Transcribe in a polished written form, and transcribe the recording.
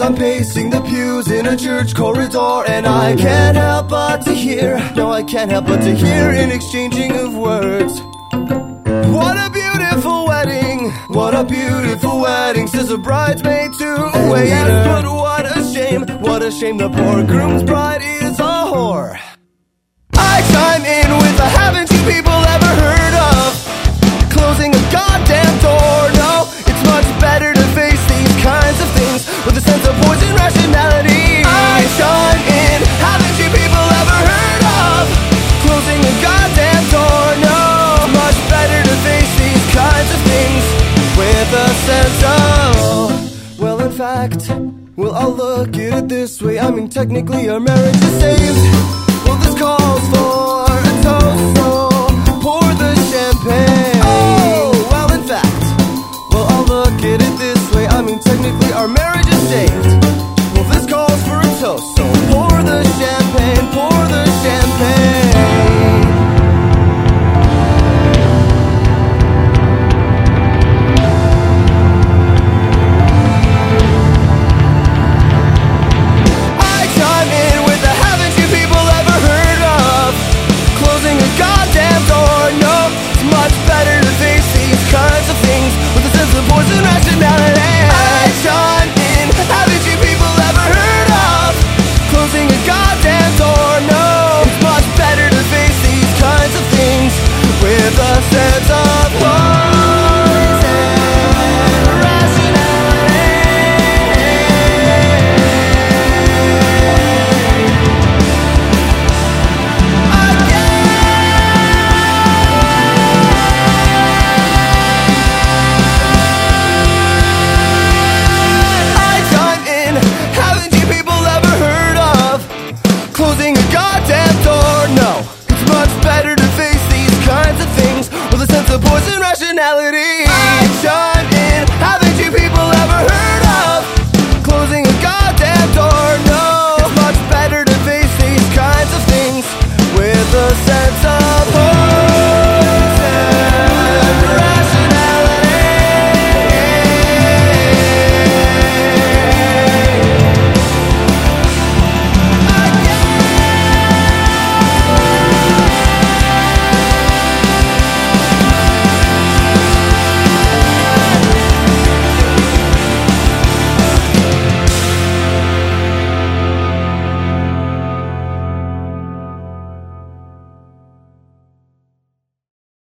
As I'm pacing the pews in a church corridor, and I can't help but to hear, no, I can't help but to hear an exchanging of words. What a beautiful wedding, what a beautiful wedding, says a bridesmaid to a waiter. Yes, but what a shame the poor groom's bride is a whore. I chime in with a haven't you people ever heard of closing a goddamn door? No, it's much better to face these kinds of things with a sense of poison rationality. I chime in, haven't you people ever heard of closing a goddamn door? No, it's much better to face these kinds of things with a sense of, well, in fact, well, I'll look at it this way. I mean, technically our marriage is saved. Well, this calls for